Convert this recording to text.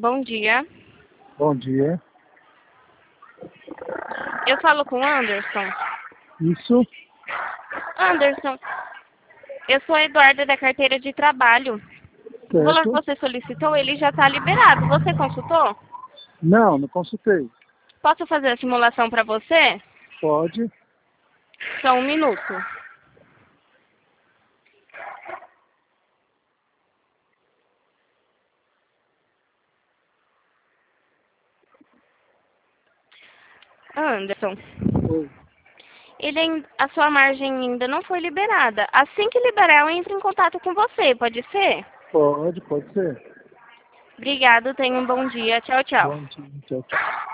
Bom dia. Bom dia. Eu falo com o Anderson. Isso? Anderson, eu sou a Eduarda da carteira de trabalho. O valor que Certo? você solicitou, ele já está liberado. Você consultou? Não, não consultei. Posso fazer a simulação para você? Pode? Só um minuto. Anderson, Oi. a sua margem ainda não foi liberada. Assim que liberar, eu entro em contato com você, pode ser? Pode ser. Obrigado, tenha um bom dia. Tchau, tchau. Bom dia. Tchau, tchau.